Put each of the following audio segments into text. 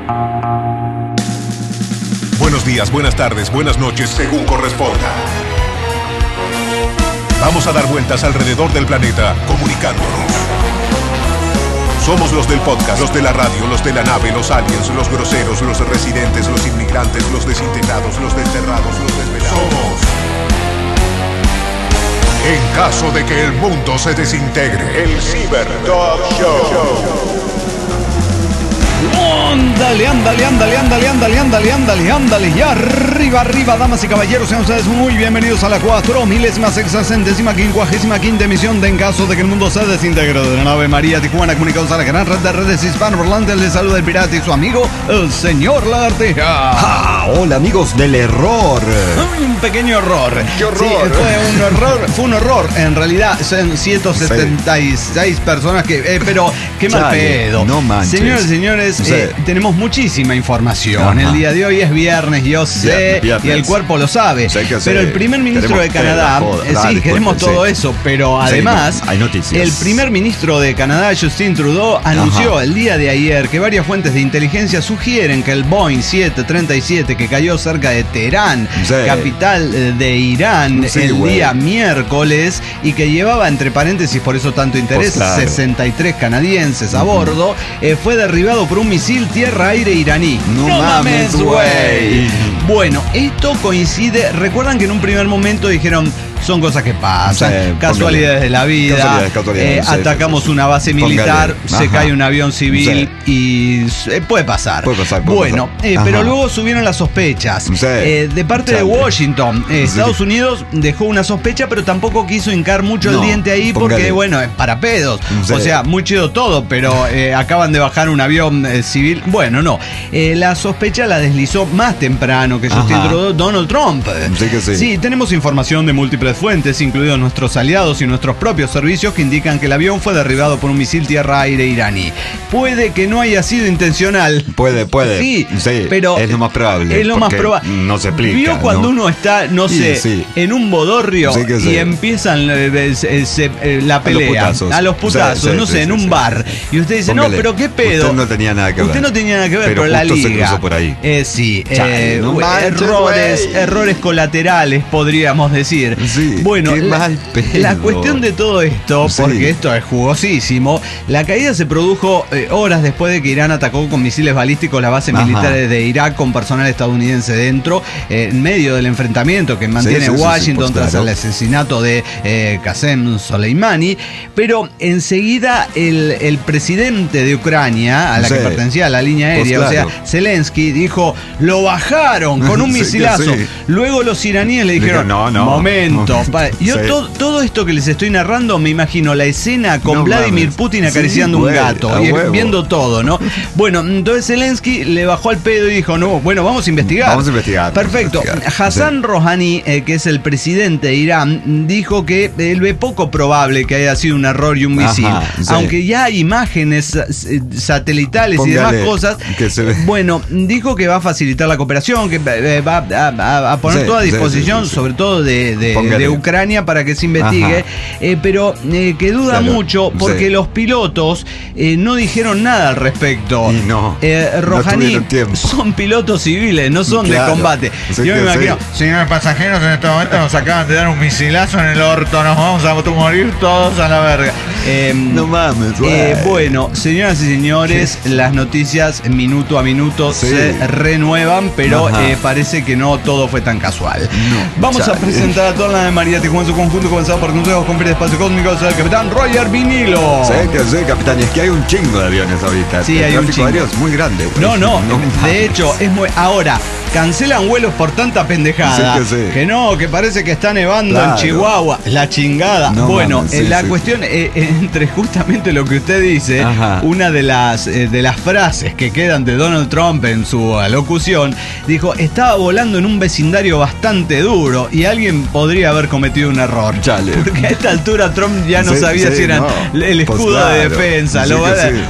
Buenos días, buenas tardes, buenas noches, según corresponda. Vamos a dar vueltas alrededor del planeta, comunicándonos. Somos los del podcast, los de la radio, los de la nave, los aliens, los groseros, los residentes, los inmigrantes, los desintegrados, los desterrados, los desvelados. Somos. En caso de que el mundo se desintegre, el Cyber Dog Show. Ándale. Y arriba, damas y caballeros, sean ustedes muy bienvenidos a la 4000ª emisión de En caso de que el mundo se desintegre de la nave María Tijuana, comunicados a la gran red de redes hispanoparlantes. Les saluda el pirata y su amigo, el señor Lagartija. Hola, amigos del error. Un pequeño error. ¡Qué horror! Sí, fue un horror. En realidad son 176 personas que... pero qué mal pedo. No manches. Señores, tenemos muchísima información. Ajá. El día de hoy es viernes, yo sé, Viernes. y el cuerpo lo sabe. Pero el primer ministro de Canadá, queremos todo eso, pero además, hay noticias. el primer ministro de Canadá, Justin Trudeau, anunció el día de ayer que varias fuentes de inteligencia sugieren que el Boeing 737 que cayó cerca de Teherán, capital de Irán, día miércoles, y que llevaba, entre paréntesis, por eso tanto interés, 63 canadienses a bordo, fue derribado por un misil tierra-aire iraní. No mames, güey. Bueno, esto coincide. Recuerdan que en un primer momento dijeron: son cosas que pasan, casualidades de la vida. Casualidades, atacamos una base militar, se cae un avión civil y puede pasar. Bueno, pero luego subieron las sospechas. De parte de Washington, Estados Unidos dejó una sospecha, pero tampoco quiso hincar mucho el diente ahí porque, bueno, es para pedos. O sea, muy chido todo, pero acaban de bajar un avión civil. Bueno, no. La sospecha la deslizó más temprano que Justin Trudeau, Donald Trump. Sí, tenemos información de múltiples fuentes, incluidos nuestros aliados y nuestros propios servicios, que indican que el avión fue derribado por un misil tierra-aire iraní. Puede que no haya sido intencional. Puede. Sí, pero es lo más probable. Es lo más probable. No se explica. ¿Vio cuando uno está, en un bodorrio y empiezan la pelea? A los putazos, en un bar. Y usted dice, no, pero qué pedo. Usted no tenía nada que ver. Usted no tenía nada que ver, pero la liga. Se cruzó por ahí. Errores colaterales, podríamos decir. Bueno, la cuestión de todo esto, porque esto es jugosísimo, la caída se produjo horas después de que Irán atacó con misiles balísticos la base militar de Irak con personal estadounidense dentro, en medio del enfrentamiento que mantiene Washington tras el asesinato de Qasem Soleimani. Pero enseguida el presidente de Ucrania, a la que pertenecía la línea aérea, o sea, Zelensky, dijo: lo bajaron con un misilazo. Luego los iraníes le dijeron: momento. Yo todo esto que les estoy narrando, me imagino la escena con Vladimir Putin acariciando un gato y viendo todo, ¿no? Bueno, entonces Zelensky le bajó al pedo y dijo: no, bueno, vamos a investigar. Perfecto. Hassan Rouhani, que es el presidente de Irán, dijo que él ve poco probable que haya sido un error y un misil. Aunque ya hay imágenes satelitales y demás cosas. Bueno, dijo que va a facilitar la cooperación, que va a poner toda a disposición, sobre todo de Ucrania, para que se investigue, pero que duda mucho porque los pilotos no dijeron nada al respecto. Rouhani son pilotos civiles, no son de combate. Yo me imagino, señores pasajeros, en este momento nos acaban de dar un misilazo en el orto, nos vamos a morir todos a la verga. No mames, bueno, señoras y señores, las noticias minuto a minuto se renuevan, pero parece que no todo fue tan casual. Vamos a presentar a toda la de María Tijuana en su conjunto, comenzado por consejos con de espacio cósmico, el capitán Roger Vinilo. Sí, capitán, es que hay un chingo de aviones ahorita. Sí, hay un chingo. Aéreo es muy grande. No, de hecho, es muy... Ahora, cancelan vuelos por tanta pendejada. Que no, que parece que está nevando en Chihuahua. La chingada. Bueno, la cuestión, entre justamente lo que usted dice, una de las frases que quedan de Donald Trump en su alocución, dijo: estaba volando en un vecindario bastante duro y alguien podría haber cometido un error. Porque a esta altura Trump ya no sabía si eran el escudo de defensa.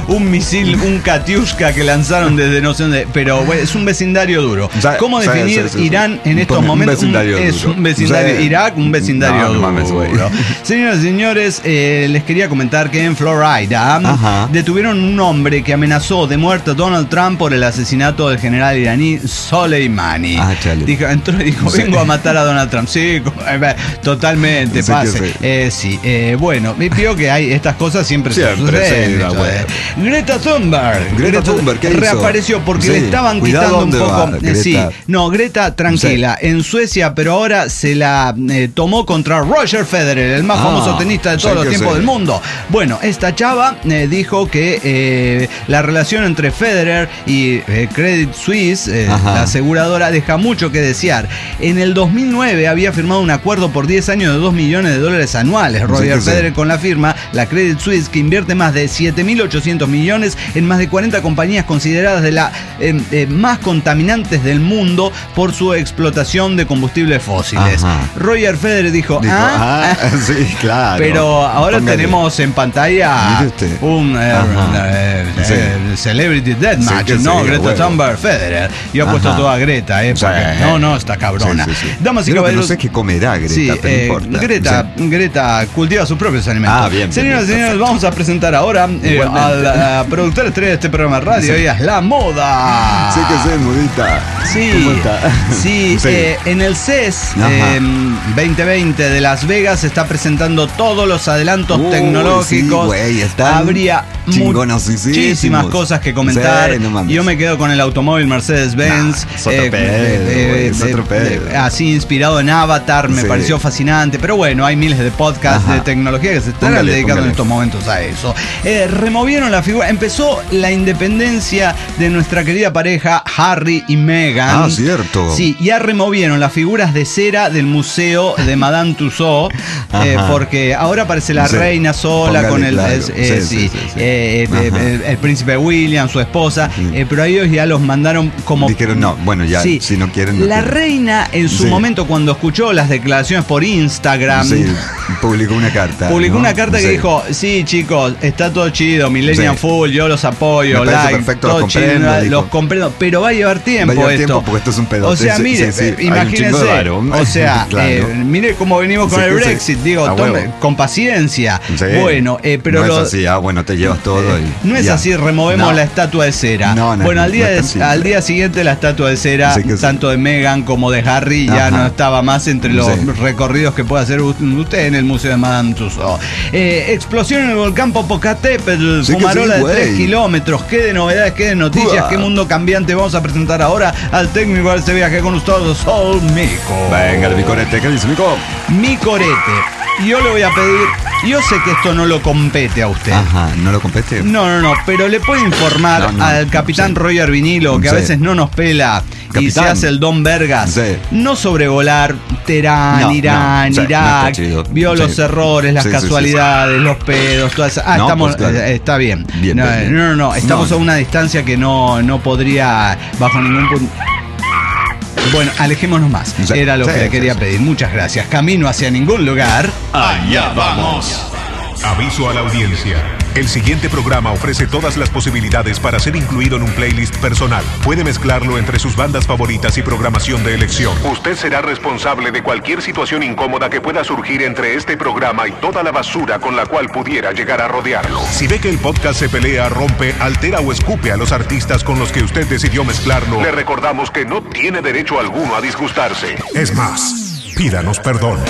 un misil, un Katyushka que lanzaron desde no sé dónde. Pero bueno, es un vecindario duro. ¿Cómo definir Irán en estos momentos? Es un vecindario. Irak, un vecindario duro. Señoras y señores, les quería comentar que en Florida detuvieron un hombre que amenazó de muerte a Donald Trump por el asesinato del general iraní Soleimani. Entró y dijo, vengo a matar a Donald Trump. Sí, totalmente, pase. Bueno, vio que hay estas cosas siempre suceden. Greta Thunberg, ¿qué reapareció porque le estaban quitando un poco. Greta, tranquila, en Suecia, pero ahora se la tomó contra Roger Federer, el más famoso tenista de todos los tiempos del mundo. Bueno, esta chava dijo que la relación entre Federer y Credit Suisse, la aseguradora, deja mucho que desear. En el 2009 había firmado un acuerdo por 10 años de $2 millones anuales. Roger Federer con la firma, la Credit Suisse, que invierte más de 7.800 millones en más de 40 compañías consideradas de las más contaminantes del mundo por su explotación de combustibles fósiles. Roger Federer dijo sí, claro. Pero ahora tenemos en pantalla un Celebrity Deathmatch, Greta Thunberg, Federer. Yo he puesto toda Greta, porque está cabrona. Damas y caballeros, no sé qué comerá Greta, pero no importa. Greta cultiva sus propios alimentos. Señoras y señores, vamos a presentar ahora a la productora estrella de este programa de radio. Ella es La Moda. Sí que sé, Modita. Sí, en el CES 2020 de Las Vegas se está presentando todos los adelantos tecnológicos. Habría muchísimas cosas que comentar. Yo me quedo con el automóvil Mercedes-Benz. Así inspirado en Avatar, me pareció fascinante. Pero bueno, hay miles de podcasts de tecnología que se están dedicando en estos momentos a eso. Removieron la figura. Empezó la independencia de nuestra querida pareja Harry y Meghan. Cierto. Sí, ya removieron las figuras de cera del museo de Madame Tussauds, porque ahora aparece la reina sola con el príncipe William, su esposa, pero a ellos ya los mandaron como... Dijeron si no quieren... La reina en su momento, cuando escuchó las declaraciones por Instagram, publicó una carta. Que dijo, sí chicos, está todo chido, Millennium Full, yo los apoyo, perfecto, los comprendo, pero va a llevar tiempo porque esto es un pedo. O sea, mire, imagínense, mire cómo venimos con el Brexit, con paciencia. Bueno, pero no es así, te llevas todo. No es así, removemos la estatua de cera. Bueno, al día siguiente la estatua de cera, tanto de Meghan como de Harry, ya no estaba más entre los recorridos que puede hacer usted en el Museo de Madame Tussauds. Explosión en el volcán Popocatépetl, fumarola de 3 kilómetros. ¿Qué de novedades, qué de noticias, qué mundo cambiante vamos a presentar ahora al técnico de este viaje con ustedes, Sol Mico? Venga, el Micorete, ¿qué dice Mico? Micorete. Yo le voy a pedir, yo sé que esto no lo compete a usted. ¿No lo compete? No, pero le puedo informar al capitán Roger Vinilo, que a veces no nos pela y se hace el Don Vergas. No sobrevolar Teherán, Irán, Irak, vio los errores, las casualidades, los pedos, todas esas. Estamos, está bien. No, estamos a una distancia que no podría, bajo ningún punto. Bueno, alejémonos más. Era lo que le quería pedir. Muchas gracias. Camino hacia ningún lugar. Allá vamos. Aviso a la audiencia. El siguiente programa ofrece todas las posibilidades para ser incluido en un playlist personal. Puede mezclarlo entre sus bandas favoritas y programación de elección. Usted será responsable de cualquier situación incómoda que pueda surgir entre este programa y toda la basura con la cual pudiera llegar a rodearlo. Si ve que el podcast se pelea, rompe, altera o escupe a los artistas con los que usted decidió mezclarlo, le recordamos que no tiene derecho alguno a disgustarse. Es más, pídanos perdón.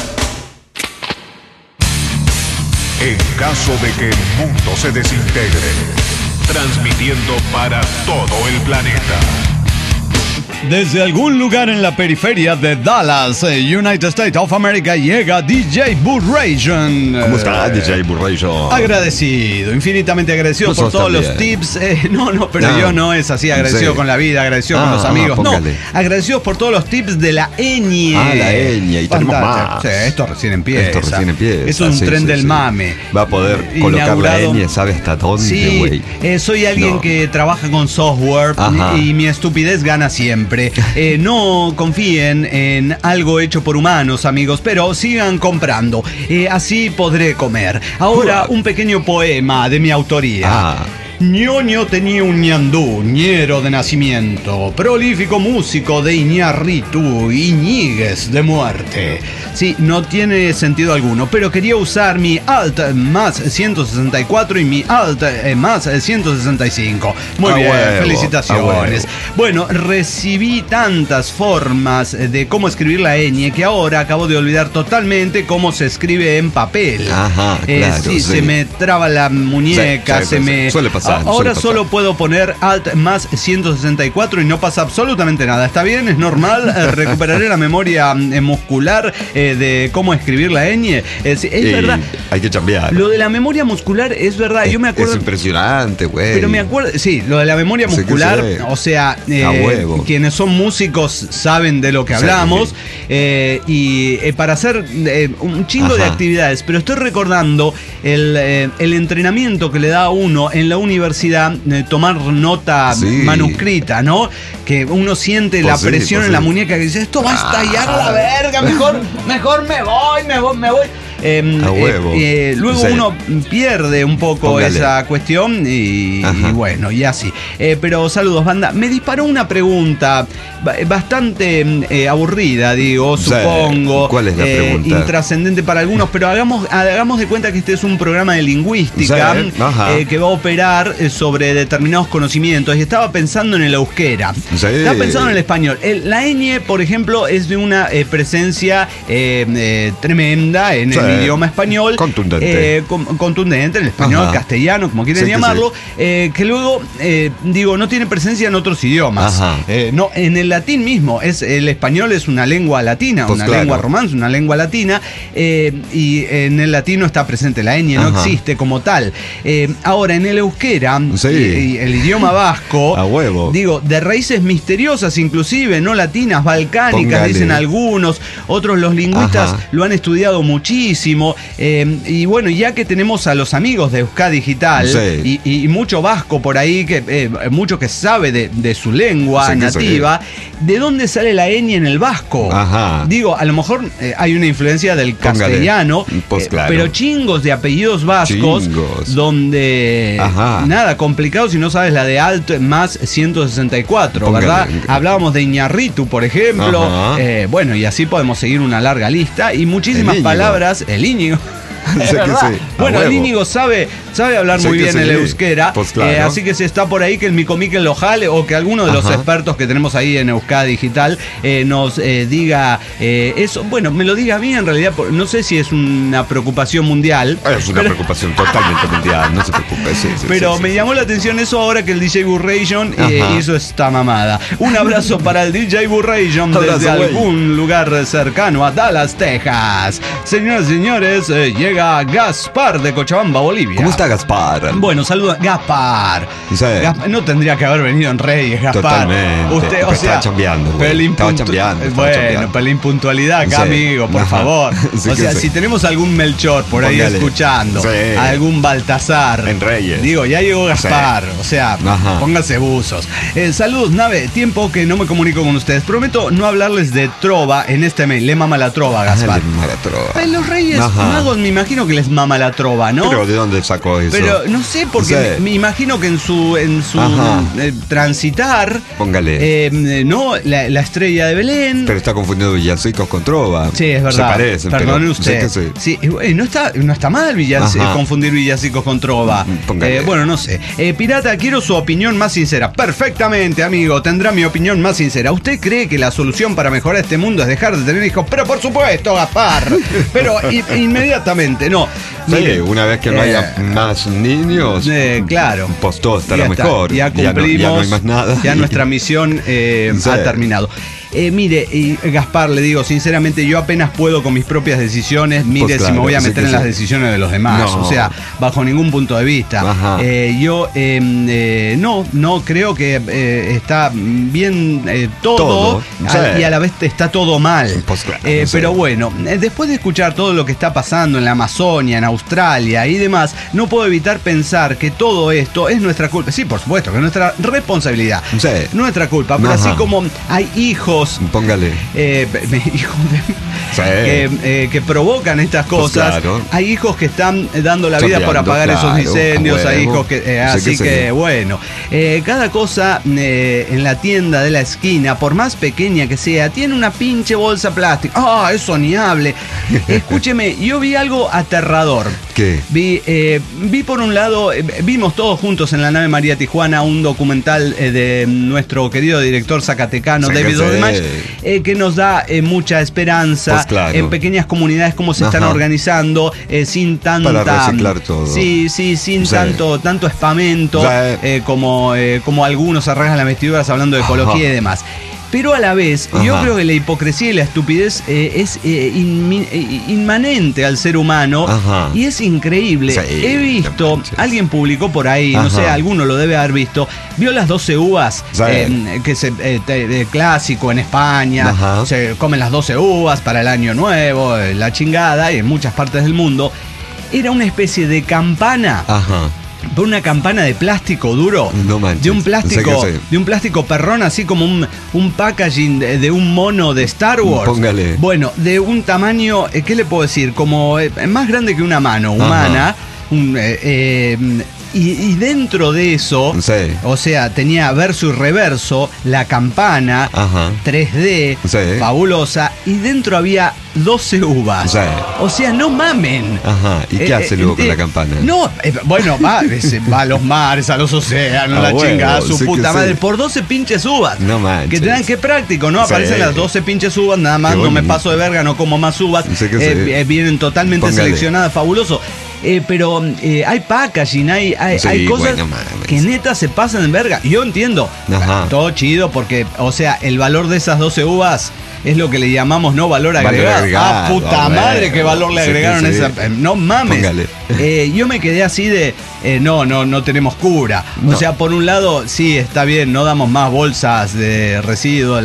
En caso de que el mundo se desintegre, transmitiendo para todo el planeta. Desde algún lugar en la periferia de Dallas, United States of America, llega DJ Burration. ¿Cómo está DJ Burration? Agradecido, infinitamente agradecido por todos los tips. Pero yo no es así, agradecido con la vida, agradecido con los amigos. Agradecido por todos los tips de la ñ. La ñ, y tenemos más. Esto recién empieza. Es un tren del mame. Va a poder colocar la ñ, ¿sabe hasta dónde, güey? Soy alguien que trabaja con software y mi estupidez gana siempre. No confíen en algo hecho por humanos, amigos, pero sigan comprando. Así podré comer. Ahora, un pequeño poema de mi autoría. Ñoño tenía un ñandú, ñero de nacimiento, prolífico músico de Iñárritu, Iñiguez de muerte. Sí, no tiene sentido alguno, pero quería usar mi Alt más 164 y mi Alt más 165. Muy bien, felicitaciones. Bueno, recibí tantas formas de cómo escribir la ñ que ahora acabo de olvidar totalmente cómo se escribe en papel. Ajá, claro, sí, se me traba la muñeca, suele pasar. Ahora solo puedo poner Alt más 164 y no pasa absolutamente nada. ¿Está bien? ¿Es normal? Recuperaré la memoria muscular de cómo escribir la ñ. Es verdad. Hay que cambiar. Lo de la memoria muscular es verdad. Yo me acuerdo. Es impresionante, güey. Pero me acuerdo. Sí, lo de la memoria muscular. O sea, quienes son músicos saben de lo que hablamos. Y para hacer un chingo de actividades. Pero estoy recordando el entrenamiento que le da a uno en la universidad, tomar nota manuscrita, ¿no? Que uno siente la presión en la muñeca que dice, esto va a estallar a la verga, mejor me voy. Luego uno pierde un poco esa cuestión y bueno, y así. Pero saludos, banda. Me disparó una pregunta bastante aburrida, digo, supongo. ¿Cuál es la pregunta? Intrascendente para algunos, pero hagamos de cuenta que este es un programa de lingüística que va a operar sobre determinados conocimientos. Y estaba pensando en el euskera. Estaba pensando en el español. La ñ, por ejemplo, es de una presencia tremenda en el idioma español. Contundente. Contundente en el español, castellano, como quieren llamarlo. Que luego, no tiene presencia en otros idiomas. No, en el latín mismo. El español es una lengua latina, lengua romance, una lengua latina. Y en el latino está presente la ñ, no existe como tal. Ahora, en el euskera, y el idioma vasco, de raíces misteriosas, inclusive, no latinas, balcánicas, dicen algunos. Otros, los lingüistas, lo han estudiado muchísimo. Y bueno, ya que tenemos a los amigos de Euskadi Digital y mucho vasco por ahí, mucho que sabe de su lengua nativa, ¿de dónde sale la ñ en el vasco? Digo, a lo mejor hay una influencia del castellano, pero chingos de apellidos vascos, donde nada complicado si no sabes la de Alt más 164, ¿verdad? Hablábamos de Iñárritu, por ejemplo. Bueno, y así podemos seguir una larga lista y muchísimas palabras. El Íñigo. Bueno, el Íñigo sabe hablar muy bien el euskera, así que si está por ahí, que el Micomique lo jale o que alguno de los expertos que tenemos ahí en Euskadi Digital nos diga eso. Bueno, me lo diga a mí, en realidad no sé si es una preocupación mundial. Es una preocupación totalmente mundial, no se preocupe. Pero me llamó la atención eso ahora que el DJ Burration hizo esta mamada. Un abrazo para el DJ Burration desde algún lugar cercano a Dallas, Texas. Señoras y señores, llega Gaspar de Cochabamba, Bolivia. ¿Cómo está Gaspar? Bueno, saludos, Gaspar. No tendría que haber venido en Reyes, Gaspar. Totalmente. Usted, estaba chambeando. Estaba chambeando. Bueno, pero la impuntualidad acá, amigo, por favor. Si tenemos algún Melchor por ahí escuchando, algún Baltasar. En Reyes. Digo, ya llegó Gaspar. Pónganse buzos. Saludos, nave. Tiempo que no me comunico con ustedes. Prometo no hablarles de trova en este mail. Le mama la trova, Gaspar. Le mama la trova. Los Reyes Magos, me imagino que les mama la trova, ¿no? Pero ¿de dónde sacó eso? Pero no sé, porque me imagino que en su transitar, no, la estrella de Belén. Pero está confundiendo villancicos con trova. Sí, es verdad. Se parecen. Perdone usted. Sí, no está mal confundir villancicos con trova. Bueno, no sé. Pirata, quiero su opinión más sincera. Perfectamente, amigo. Tendrá mi opinión más sincera. ¿Usted cree que la solución para mejorar este mundo es dejar de tener hijos? Pero por supuesto, Gaspar. Pero inmediatamente, no. Mire, una vez que no haya más niños, claro, pues todo estará mejor. Ya cumplimos, ya no hay más nada. Ya nuestra misión ha terminado. Mire, Gaspar, le digo sinceramente, yo apenas puedo con mis propias decisiones. Mire, si me voy a meter en las decisiones de los demás, o sea, bajo ningún punto de vista. Yo no creo que está bien todo y a la vez está todo mal. Pues claro, pero bueno, después de escuchar todo lo que está pasando en la Amazonia, en Australia y demás, no puedo evitar pensar que todo esto es nuestra culpa. Sí, por supuesto, que es nuestra responsabilidad. Nuestra culpa, pero así como hay hijos hijos. Póngale. Hijos que provocan estas cosas. Pues claro. Hay hijos que están dando la vida por apagar esos incendios. Hay hijos que. Así que bueno. Cada cosa en la tienda de la esquina, por más pequeña que sea, tiene una pinche bolsa plástica. Es soñable. Escúcheme, yo vi algo aterrador. ¿Qué? Vi por un lado, vimos todos juntos en la nave María Tijuana un documental de nuestro querido director zacatecano, David Odemach, que nos da mucha esperanza. Pues claro. En pequeñas comunidades, cómo se están organizando, sin tanta. Para reciclar todo. Sí, sin tanto espamento, como algunos arrancan las vestiduras hablando de ecología y demás. Pero a la vez, yo creo que la hipocresía y la estupidez es inmanente al ser humano. Y es increíble. He visto, alguien publicó por ahí, no sé, alguno lo debe haber visto, vio las 12 uvas, que es clásico en España, se comen las 12 uvas para el año nuevo, la chingada, y en muchas partes del mundo. Era una especie de campana. Por una campana de plástico duro, no manches, de un plástico perrón, así como un packaging de un mono de Star Wars. Póngale. Bueno, de un tamaño, ¿qué le puedo decir? Como más grande que una mano humana. Y dentro de eso, o sea, tenía verso y reverso, la campana, 3D, fabulosa, y dentro había 12 uvas. O sea, no mamen. ¿Y qué hace luego con la campana? No, bueno, va a los mares, a los océanos, la chingada, su puta madre, por 12 pinches uvas. No manches. Que tengan, qué práctico, ¿no? Aparecen las 12 pinches uvas, nada más, no me paso de verga, no como más uvas. Vienen totalmente seleccionadas, fabuloso. Pero hay packaging, hay cosas que neta se pasan en verga. Yo entiendo, todo chido, porque, o sea, el valor de esas 12 uvas es lo que le llamamos valor agregado. Puta madre, qué valor le agregaron a esa. No mames. Yo me quedé así de no tenemos cura. O sea, por un lado, sí, está bien, no damos más bolsas de residuos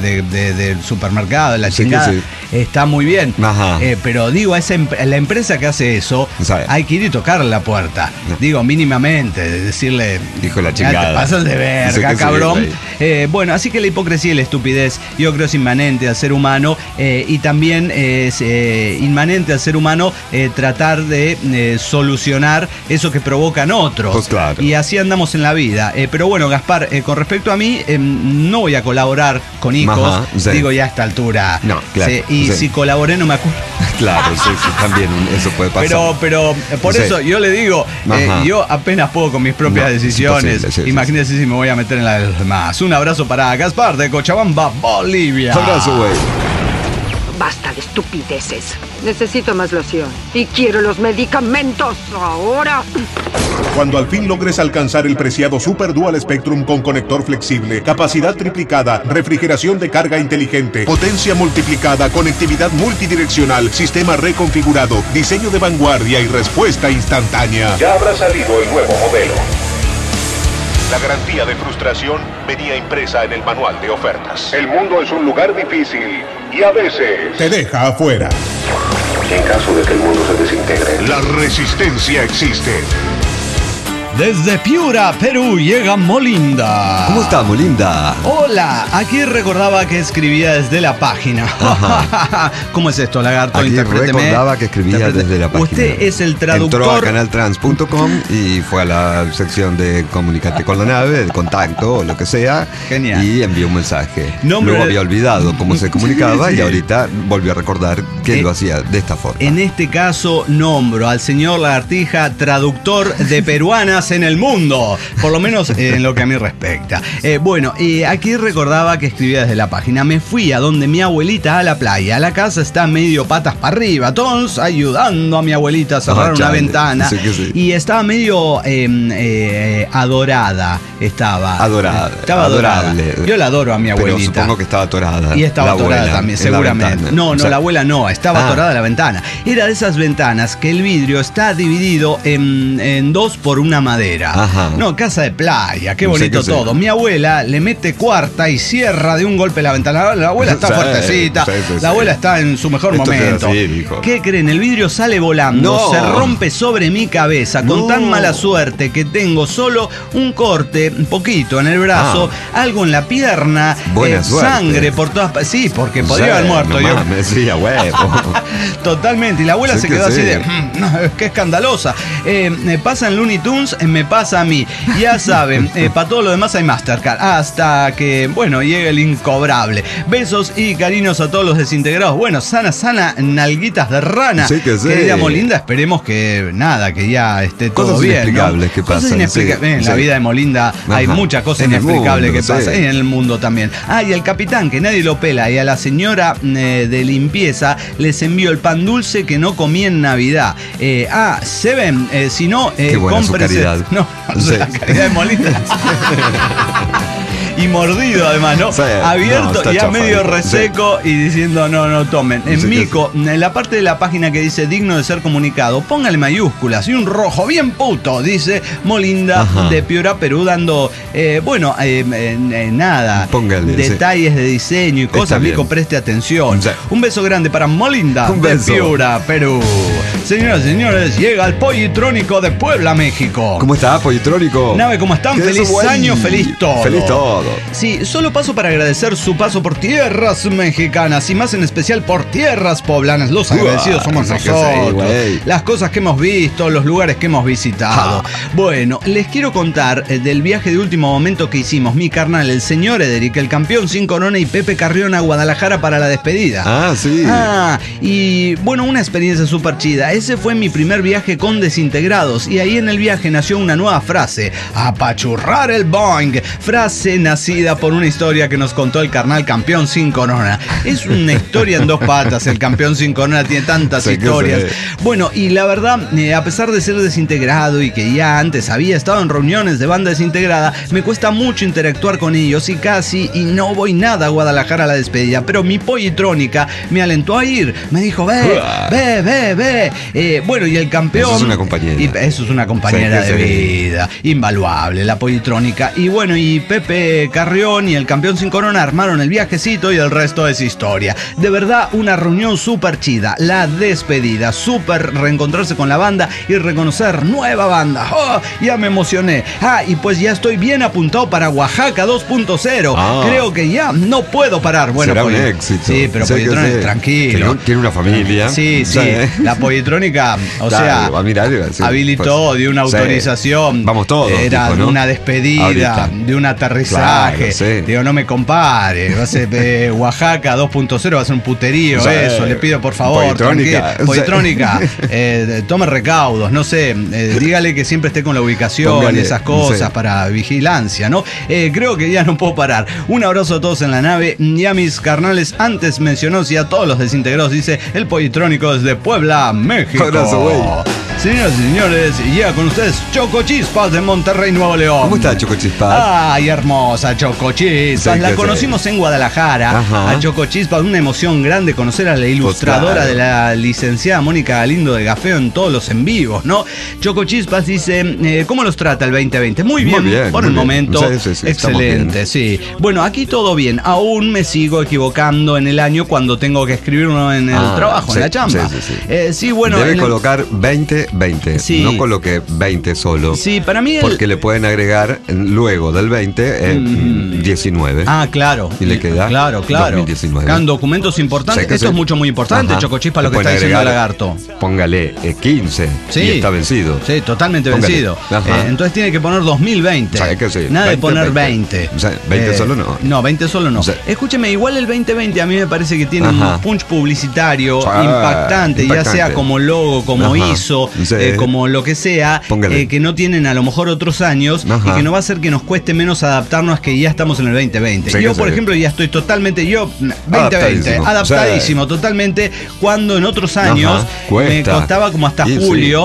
del supermercado, la chingada. Está muy bien. Pero digo, la empresa que hace eso, hay que ir y tocarle la puerta. Digo, mínimamente, decirle, dijo la chingada, te pasas de verga, cabrón. Bueno, así que la hipocresía y la estupidez, yo creo, es inmanente al ser humano, y también es inmanente al ser humano tratar de solucionar eso que provocan otros. Pues claro. Y así andamos en la vida. Pero bueno, Gaspar, con respecto a mí, no voy a colaborar con hijos. Digo, ya a esta altura. No, claro. Si colaboré, no me acuerdo. Claro, también eso puede pasar. Pero por eso yo le digo, yo apenas puedo con mis propias decisiones. Imagínense si me voy a meter en la de los demás. Un abrazo para Gaspar de Cochabamba, Bolivia. Un abrazo, güey. Basta de estupideces. Necesito más loción. Y quiero los medicamentos ahora. Cuando al fin logres alcanzar el preciado Super Dual Spectrum con conector flexible, capacidad triplicada, refrigeración de carga inteligente, potencia multiplicada, conectividad multidireccional, sistema reconfigurado, diseño de vanguardia y respuesta instantánea, ya habrá salido el nuevo modelo. La garantía de frustración venía impresa en el manual de ofertas. El mundo es un lugar difícil y a veces te deja afuera. En caso de que el mundo se desintegre, la resistencia existe. Desde Piura, Perú, llega Molinda. ¿Cómo está, Molinda? Hola, aquí recordaba que escribía desde la página. ¿Cómo es esto, lagarto? Aquí recordaba que escribía desde la página. Usted es el traductor. Entró a canaltrans.com y fue a la sección de comunicarte con la nave, de contacto o lo que sea. Genial. Y envió un mensaje. Luego había olvidado cómo se comunicaba y ahorita volvió a recordar que lo hacía de esta forma. En este caso nombro al señor Lagartija, traductor de peruanas en el mundo, por lo menos en lo que a mí respecta. Bueno, aquí recordaba que escribía desde la página. Me fui a donde mi abuelita, a la playa. La casa está medio patas para arriba, todos ayudando a mi abuelita a cerrar una ventana. Sí. Y estaba medio adorada. Estaba adorable. Yo la adoro a mi abuelita. Pero supongo que estaba atorada. Y estaba atorada también, seguramente. No, la abuela no, estaba atorada la ventana. Era de esas ventanas que el vidrio está dividido en dos por una madera. madera. Ajá. No, casa de playa, qué bonito todo. Mi abuela le mete cuarta y cierra de un golpe la ventana. La abuela está fuertecita, la abuela está en su mejor momento. ¿Qué creen? El vidrio sale volando, se rompe sobre mi cabeza con tan mala suerte que tengo solo un corte, un poquito en el brazo, algo en la pierna, sangre por todas partes. Sí, porque podría haber muerto yo. Sí, Totalmente. Y la abuela se quedó así de, qué escandalosa. Me pasa en Looney Tunes, me pasa a mí. Ya saben, para todo lo demás hay Mastercard. Hasta que, bueno, llegue el incobrable. Besos y cariños a todos los desintegrados. Bueno, sana, nalguitas de rana. Sí que sí. Querida Molinda, esperemos que nada, que ya esté todo cosas bien. Inexplicables, ¿no? Que pasan. Cosas inexplicables. En la vida de Molinda hay muchas cosas inexplicables que pasan. En el mundo también. Y al capitán, que nadie lo pela, y a la señora de limpieza les envió el pan dulce que no comí en Navidad. Seven, si no, cómprese. No, la caridad de Molinda. Y mordido además, ¿no? Sí, abierto, ya medio reseco y diciendo no tomen. En Mico, en la parte de la página que dice digno de ser comunicado, póngale mayúsculas y un rojo bien puto, dice Molinda de Piura, Perú, dando, nada, póngale, detalles de diseño y cosas. Mico, preste atención. Un beso grande para Molinda de Piura, Perú. Señoras y señores, llega el Pollitrónico de Puebla, México. ¿Cómo está, Pollitrónico? Nave, ¿cómo están? Feliz año, feliz todo. Feliz todo. Sí, solo paso para agradecer su paso por tierras mexicanas y más en especial por tierras poblanas. Los agradecidos somos nosotros. Las cosas que hemos visto, los lugares que hemos visitado. Bueno, les quiero contar del viaje de último momento que hicimos mi carnal, el señor Ederic, el campeón sin corona, y Pepe Carrión a Guadalajara para la despedida. Sí. Y bueno, una experiencia súper chida. Ese fue mi primer viaje con Desintegrados y ahí en el viaje nació una nueva frase: apachurrar el Boeing. Frase nacida por una historia que nos contó el carnal campeón sin corona. Es una historia en dos patas. El campeón sin corona tiene tantas historias. Bueno, y la verdad, a pesar de ser desintegrado y que ya antes había estado en reuniones de banda desintegrada, me cuesta mucho interactuar con ellos y no voy nada a Guadalajara a la despedida. Pero mi Pollitrónica me alentó a ir. Me dijo, ve. Bueno, y el campeón... Eso es una compañera. Eso es una compañera de vida. Invaluable, la Pollitrónica. Y bueno, y Pepe Carrión y el campeón sin corona armaron el viajecito y el resto es historia. De verdad, una reunión súper chida. La despedida, súper reencontrarse con la banda y reconocer nueva banda. Ya me emocioné. Y pues ya estoy bien apuntado para Oaxaca 2.0. Creo que ya no puedo parar. Bueno, será un éxito. Sí, pero Pollitrónica, tranquilo. Tiene una familia. Sí. La Pollitrónica, habilitó, dio una autorización. Vamos todos. Era una despedida, de un aterrizaje. Digo, no me compare. Oaxaca 2.0 va a ser un puterío eso. Le pido por favor. Pollitrónica, tome recaudos, no sé. Dígale que siempre esté con la ubicación y esas cosas para vigilancia, ¿no? Creo que ya no puedo parar. Un abrazo a todos en la nave y a mis carnales antes mencionados y a todos los desintegrados, dice el Pollitrónico desde Puebla, México. Abrazo, güey. Señoras y señores, llega con ustedes Choco Chispas de Monterrey, Nuevo León. ¿Cómo está Choco Chispas? Ay, hermosa Choco Chispas. La conocimos en Guadalajara. A Choco Chispas, una emoción grande conocer a la ilustradora de la licenciada Mónica Galindo de Gafeo en todos los en vivos, ¿no? Choco Chispas dice, ¿cómo los trata el 2020? Muy bien, por el momento. Excelente, sí. Bueno, aquí todo bien. Aún me sigo equivocando en el año cuando tengo que escribir uno en el trabajo, en la chamba. Sí, bueno. Debe colocar 20, no coloque 20 solo. Sí, para mí porque le pueden agregar luego del 20 19. Claro. Y le queda 2019. Quedan documentos importantes. Esto es muy importante, Choco Chispa, lo que está diciendo Lagarto. Póngale 15 y está vencido. Sí, totalmente vencido. Entonces tiene que poner 2020. Nada de poner 20. 20 solo no. No, 20 solo no. Escúcheme, igual el 2020 a mí me parece que tiene un punch publicitario impactante, ya sea como logo, como ISO, como lo que sea, que no tienen a lo mejor otros años y que no va a hacer que nos cueste menos adaptarnos, que ya estamos en el 2020. Yo, por ejemplo, ya estoy totalmente, 2020, adaptadísimo totalmente, cuando en otros años me costaba como hasta julio.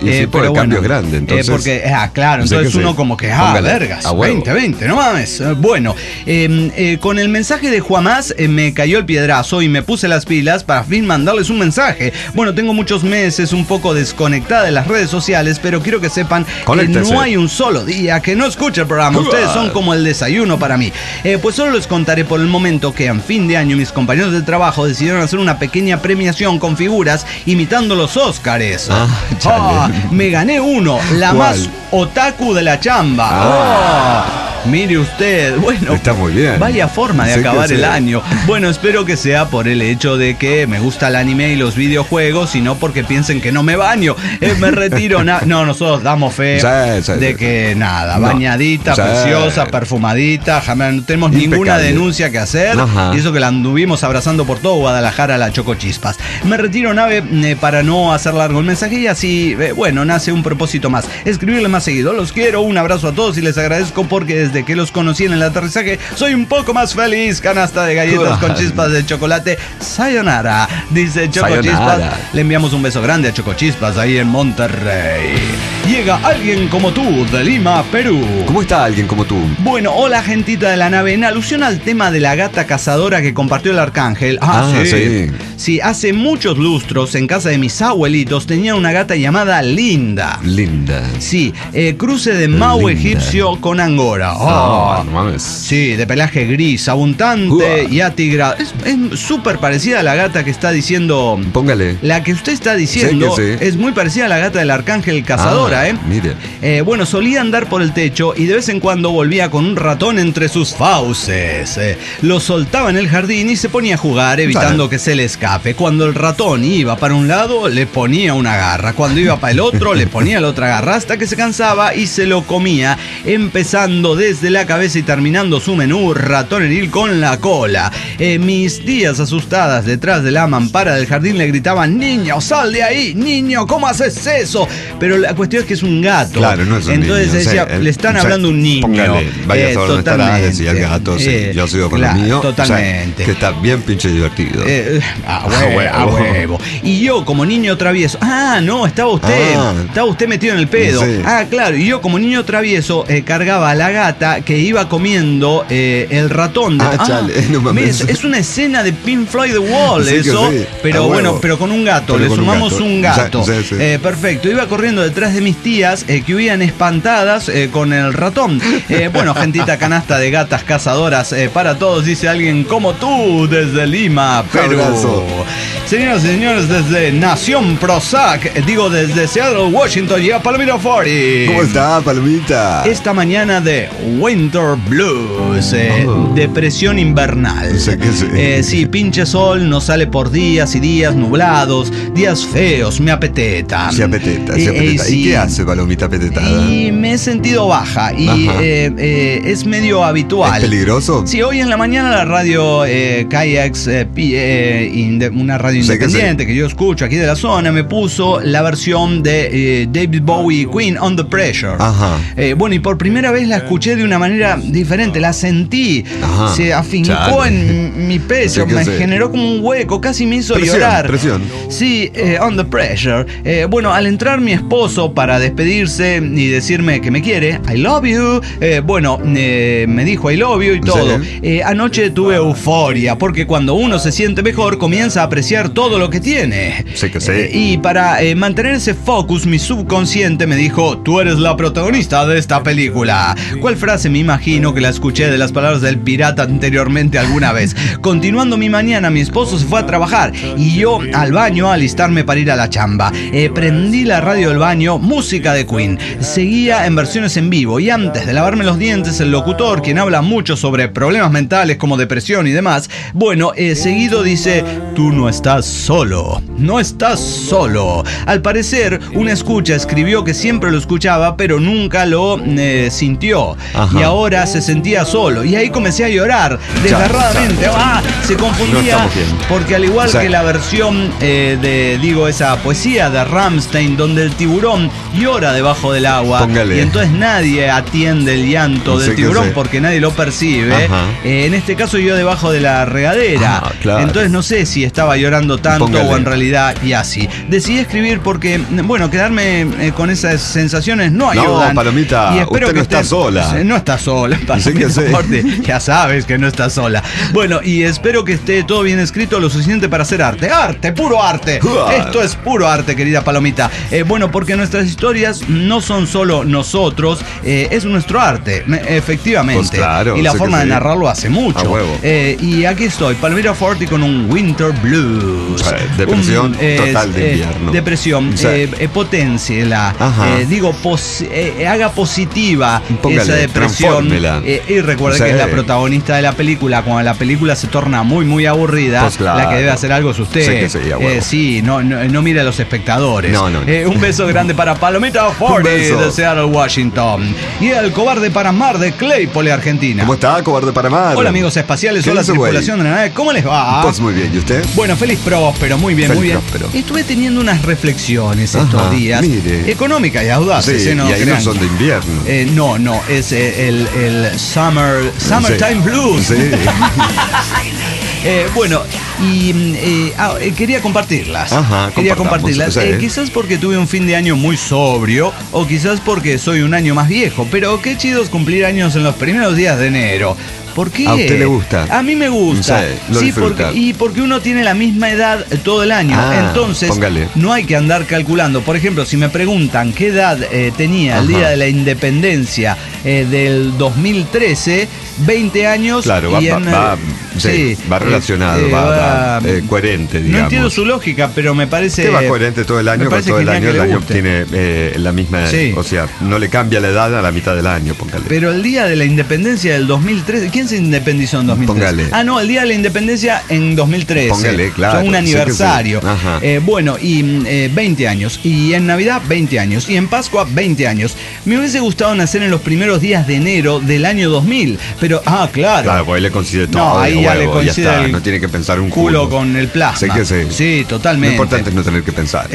pero el cambio es grande, entonces. Porque, claro, entonces uno como que, vergas, 20, no mames. Bueno, con el mensaje de Juamás me cayó el piedrazo y me puse las pilas para fin mandarles un mensaje. Bueno, tengo muchos meses un poco desconectada de las redes sociales, pero quiero que sepan que no hay un solo día que no escuche el programa. Ustedes son como el desayuno para mí. Pues solo les contaré por el momento que en fin de año mis compañeros de trabajo decidieron hacer una pequeña premiación con figuras imitando los Óscares. Me gané uno, la más otaku de la chamba. Mire usted, bueno, está muy bien. Vaya forma de acabar el año. Bueno, espero que sea por el hecho de que me gusta el anime y los videojuegos y no porque piensen que no me baño. Me retiro. No, nosotros damos fe de que nada, bañadita, preciosa, perfumadita, jamás no tenemos ninguna denuncia que hacer. Y eso que la anduvimos abrazando por todo Guadalajara, la Chocochispas. Me retiro, nave, para no hacer largo el mensaje y así, bueno, nace un propósito más. Escribirle más seguido. Los quiero, un abrazo a todos y les agradezco porque desde que los conocí en el aterrizaje soy un poco más feliz. Canasta de galletas con chispas de chocolate. Sayonara, dice Chocochispas. Le enviamos un beso grande a Chocochispas ahí en Monterrey. Llega alguien como tú de Lima, Perú. ¿Cómo está alguien como tú? Bueno, hola gentita de la nave. En alusión al tema de la gata cazadora que compartió el Arcángel. Sí, hace muchos lustros en casa de mis abuelitos tenían una gata llamada Linda. Sí, cruce de Mau egipcio con Angora. No mames. Sí, de pelaje gris, abundante y atigrado. Es súper parecida a la gata que está diciendo. Póngale. La que usted está diciendo es muy parecida a la gata del Arcángel Cazadora, Mire. Bueno, solía andar por el techo y de vez en cuando volvía con un ratón entre sus fauces. Lo soltaba en el jardín y se ponía a jugar, evitando que se le escape. Cuando el ratón iba para un lado, le ponía una garra. Cuando iba para el otro, le ponía la otra garra hasta que se cansaba y se lo comía, empezando desde la cabeza y terminando su menú ratoneril con la cola. Mis tías asustadas detrás de la mampara del jardín le gritaban: niño, sal de ahí, niño, ¿cómo haces eso? Pero la cuestión es que es un gato. Claro, no es un entonces niño. Decía, le están hablando un niño. Póngale, vaya a donde estará, decía el gato. Yo sigo con lo mío. Totalmente. Que está bien pinche divertido. A huevo. Y yo como niño travieso. No, estaba usted metido en el pedo. Claro, y yo como niño travieso cargaba a la gata que iba comiendo el ratón. No mames. Es una escena de Pink Floyd The Wall, eso. Pero bueno, pero con un gato. Le sumamos un gato. Perfecto. Iba corriendo detrás de mis tías que huían espantadas con el ratón. Bueno, gentita canasta de gatas cazadoras para todos, dice alguien como tú desde Lima, Perú. Señoras y señores, desde Nación Prozac, desde Seattle, Washington, llega Palomita 40. ¿Cómo está, Palomita? Esta mañana de Winter Blues, depresión invernal. Sí, pinche sol, no sale por días y días nublados, días feos, me apeteta. Se apeteta. ¿Y qué hace, Palomita apetetada? Y me he sentido baja y es medio habitual. ¿Es peligroso? Sí, hoy en la mañana la radio KX, una radio independiente que yo escucho aquí de la zona, me puso la versión de David Bowie y Queen, On The Pressure. Bueno, y por primera vez la escuché de una manera diferente, la sentí. Se afincó en mi pecho, me generó como un hueco, casi me hizo llorar. Sí, On The Pressure. Bueno, al entrar mi esposo para despedirse y decirme que me quiere, I love you, me dijo I love you y todo. Anoche tuve euforia, porque cuando uno se siente mejor, comienza a apreciar todo lo que tiene. Y para mantener ese focus, mi subconsciente me dijo: tú eres la protagonista de esta película. ¿Cuál frase? Me imagino que la escuché de las palabras del pirata anteriormente alguna vez. Continuando mi mañana, mi esposo se fue a trabajar y yo al baño a alistarme para ir a la chamba. Prendí la radio del baño, música de Queen. Seguía en versiones en vivo y antes de lavarme los dientes, el locutor, quien habla mucho sobre problemas mentales como depresión y demás, seguido dice: tú no estás solo. No estás solo. Al parecer, una escucha escribió que siempre lo escuchaba, pero nunca lo sintió. Y ahora se sentía solo. Y ahí comencé a llorar desgarradamente. Se confundía porque al igual que la versión esa poesía de Rammstein, donde el tiburón llora debajo del agua, y entonces nadie atiende el llanto del tiburón porque nadie lo percibe. En este caso yo debajo de la regadera. Entonces no sé si estaba llorando disfrutando tanto, o en realidad y así. Decidí escribir porque, bueno, quedarme con esas sensaciones no ayudan. No, Palomita, y espero usted no está sola. No está sola, Palomita, ya sabes que no está sola. Bueno, y espero que esté todo bien escrito, lo suficiente para hacer arte. ¡Arte! ¡Puro arte! Esto es puro arte, querida Palomita. Bueno, porque nuestras historias no son solo nosotros, es nuestro arte, efectivamente. Pues claro, y la forma de narrarlo hace mucho. Y aquí estoy, Palmira Forti con un Winter Blues. O sea, depresión total de invierno. Depresión, potenciela, haga positiva esa depresión. Y recuerde que es la protagonista de la película. Cuando la película se torna muy, muy aburrida, pues claro, la que debe hacer algo es usted. Sí, no mire a los espectadores. Un beso grande para Palomita Forti de Seattle, Washington. Y el cobarde para Mar de Claypole, Argentina. ¿Cómo está, cobarde para Mar? Hola, amigos espaciales, hola, tripulación de la nave. ¿Cómo les va? Pues muy bien, ¿y usted? Bueno, feliz próspero, muy bien, muy bien. Estuve teniendo unas reflexiones estos días. Mire. Económicas y audaces. Sí, y ahí no son de invierno. No, es el Summertime Blues. Sí. Bueno, y quería compartirlas. Quería compartirlas. Quizás porque tuve un fin de año muy sobrio, o quizás porque soy un año más viejo, pero qué chido es cumplir años en los primeros días de enero. ¿Por qué? ¿A usted le gusta? A mí me gusta. Sí, porque uno tiene la misma edad todo el año. Entonces, no hay que andar calculando. Por ejemplo, si me preguntan qué edad tenía el día de la independencia del 2013, 20 años. Claro, va relacionado, va coherente, digamos. No entiendo su lógica, pero me parece... va coherente todo el año, con todo el año tiene la misma... O sea, no le cambia la edad a la mitad del año, póngale. Pero el día de la independencia del 2013... ¿Quién se independizó en 2013? Póngale. El día de la independencia en 2013. Póngale, claro. Fue un aniversario. Bueno, y 20 años. Y en Navidad, 20 años. Y en Pascua, 20 años. Me hubiese gustado nacer en los primeros días de enero del año 2000. Pero, claro. Claro, pues ahí le coincide todo. No, ahí ya le coincide ya está, no tiene que pensar un culo con el plasma. Sí, totalmente. Lo importante es no tener que pensar.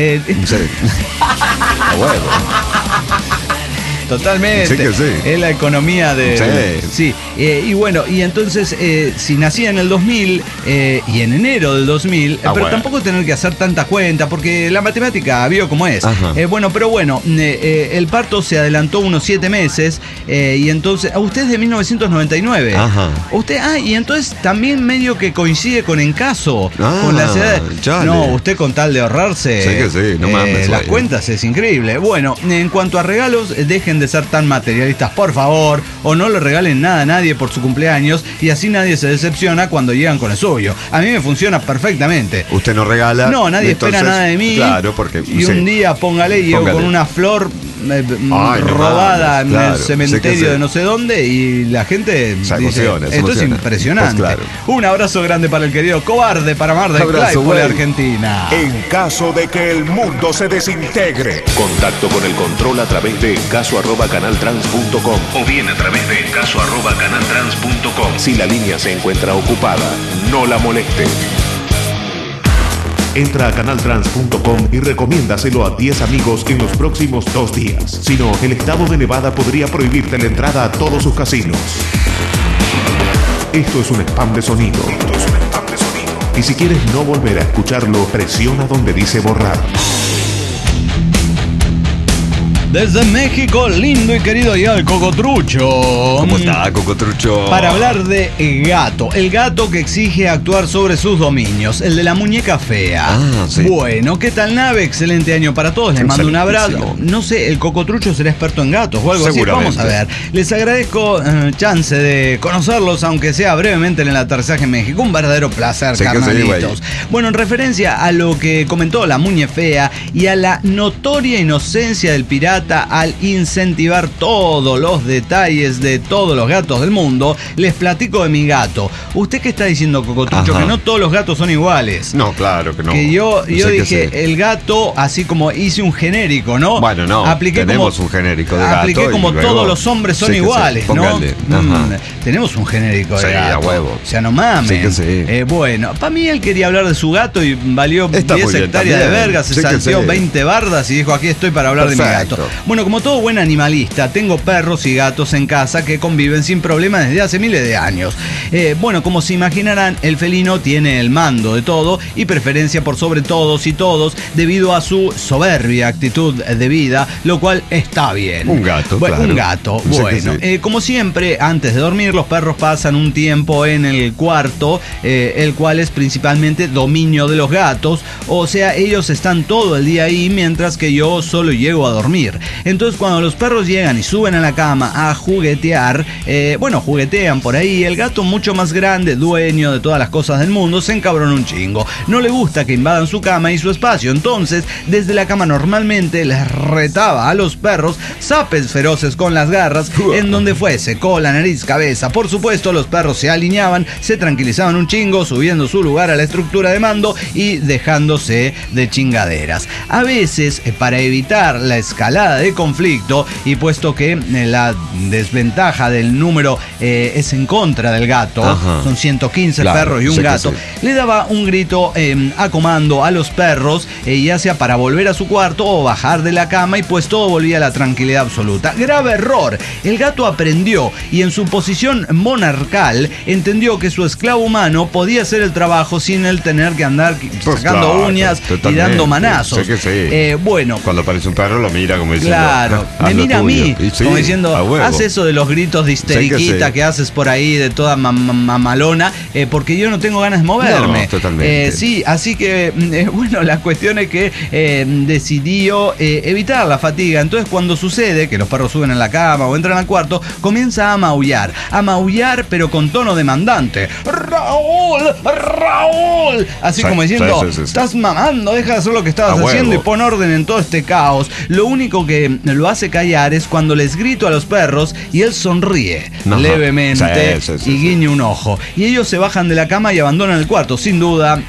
A huevo. Totalmente. Es la economía de... Sí. Y bueno, y entonces, si nací en el 2000 y en enero del 2000, pero tampoco tener que hacer tanta cuenta, porque la matemática vio cómo es. El parto se adelantó unos 7 meses, y entonces... usted es de 1999. Usted, y entonces también medio que coincide con Encaso, con las edades. No, usted con tal de ahorrarse no mames, las cuentas es increíble. Bueno, en cuanto a regalos, dejen de ser tan materialistas, por favor, o no le regalen nada a nadie por su cumpleaños, y así nadie se decepciona cuando llegan con el suyo. A mí me funciona perfectamente. Usted no regala. No, nadie espera nada de mí. Claro, porque... Y un día, llego con una flor robada en el cementerio de no sé dónde, y la gente dice, esto es impresionante. Pues claro. Un abrazo grande para el querido cobarde, para Mar de Claypole, Argentina. En caso de que el mundo se desintegre, contacto con el control a través de encaso@canaltrans.com o bien a través de encaso@canaltrans.com. Si la línea se encuentra ocupada, no la moleste. Entra a canaltrans.com y recomiéndaselo a 10 amigos en los próximos 2 días. Si no, el estado de Nevada podría prohibirte la entrada a todos sus casinos. Esto es un spam de sonido. Y si quieres no volver a escucharlo, presiona donde dice borrar. Desde México, lindo y querido ya el Cocotrucho. ¿Cómo está, Cocotrucho? Para hablar de gato. El gato que exige actuar sobre sus dominios. El de la muñeca fea. Bueno, ¿qué tal, nave? Excelente año para todos. Les mando un abrazo. No sé, el Cocotrucho será experto en gatos o algo así. Vamos a ver. Les agradezco chance de conocerlos, aunque sea brevemente en el aterrizaje en México. Un verdadero placer, carnalitos. Bueno, en referencia a lo que comentó la muñe fea y a la notoria inocencia del pirata al incentivar todos los detalles de todos los gatos del mundo, les platico de mi gato. ¿Usted qué está diciendo, Cocotrucho? Que no todos los gatos son iguales. No, claro que no. Que yo dije, el gato, así como hice un genérico, ¿no? Bueno, no, tenemos un genérico de gato. Apliqué como todos los hombres son iguales, ¿no? Tenemos un genérico de gato. A huevo. O sea, no mames. Bueno, para mí él quería hablar de su gato y valió 10 hectáreas de verga, se salteó 20 bardas y dijo, aquí estoy para hablar de mi gato. Bueno, como todo buen animalista, tengo perros y gatos en casa que conviven sin problema desde hace miles de años. Bueno, como se imaginarán, el felino tiene el mando de todo y preferencia por sobre todos y todos debido a su soberbia actitud de vida, lo cual está bien. Un gato, bueno, claro. Un gato, bueno. Como siempre, antes de dormir, los perros pasan un tiempo en el cuarto, el cual es principalmente dominio de los gatos, o sea, ellos están todo el día ahí mientras que yo solo llego a dormir. Entonces, cuando los perros llegan y suben a la cama a juguetear, bueno, juguetean por ahí, el gato mucho más grande, dueño de todas las cosas del mundo, se encabrona un chingo. No le gusta que invadan su cama y su espacio, entonces, desde la cama normalmente les retaba a los perros zapes feroces con las garras, en donde fuese, cola, nariz, cabeza. Por supuesto, los perros se alineaban, se tranquilizaban un chingo, subiendo su lugar a la estructura de mando y dejándose de chingaderas. A veces, para evitar la escalada de conflicto, y puesto que la desventaja del número es en contra del gato, son 115 perros y un gato, le daba un grito a comando a los perros, ya sea para volver a su cuarto o bajar de la cama, y pues todo volvía a la tranquilidad absoluta. Grave error. El gato aprendió y en su posición monarcal entendió que su esclavo humano podía hacer el trabajo sin él tener que andar sacando uñas y dando manazos. Bueno, cuando aparece un perro lo mira como diciendo, claro, me mira a mí, como diciendo, haz eso de los gritos de histeriquita que haces por ahí de toda mamalona, porque yo no tengo ganas de moverme. No, totalmente. Sí, así que bueno, la cuestión es que decidió evitar la fatiga. Entonces, cuando sucede que los perros suben en la cama o entran al cuarto, comienza a maullar, pero con tono demandante. ¡Raúl! ¡Raúl! Así como diciendo, estás mamando, deja de hacer lo que estabas haciendo y pon orden en todo este caos. Lo único que lo hace callar es cuando les grito a los perros y él sonríe levemente y guiña un ojo. Y ellos se bajan de la cama y abandonan el cuarto. Sin duda,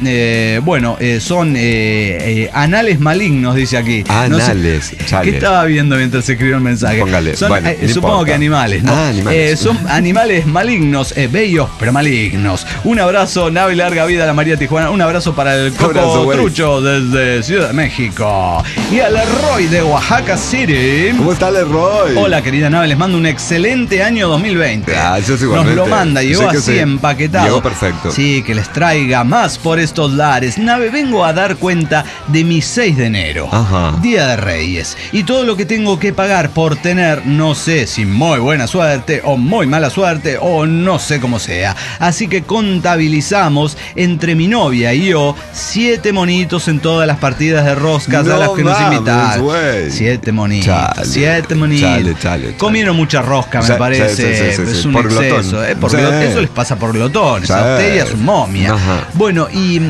son anales malignos, dice aquí. Anales. No sé, ¿qué estaba viendo mientras escribió el mensaje? Póngale. Son, supongo que animales, ¿no? Animales. Son animales malignos, bellos pero malignos. Un abrazo, nave larga vida a la María Tijuana. Un abrazo para el Coco Trucho desde Ciudad de México. Y al Leroy de Oaxaca City. ¿Cómo está Leroy? Hola, querida nave, les mando un excelente año 2020. Gracias, igualmente. Nos lo manda, llegó así empaquetado. Llegó perfecto. Sí, que les traiga más por estos lares. Nave, vengo a dar cuenta de mi 6 de enero, Día de Reyes, y todo lo que tengo que pagar por tener, no sé si muy buena suerte o muy mala suerte o no sé cómo sea. Así que contabilizamos entre mi novia y yo 7 monitos en todas las partidas de roscas a las que nos invitaron. 7 monitos. 7 monitos. Chale. Comieron mucha rosca, me parece. Es un exceso. Eso les pasa por glotones. A usted y a su momia. Bueno, y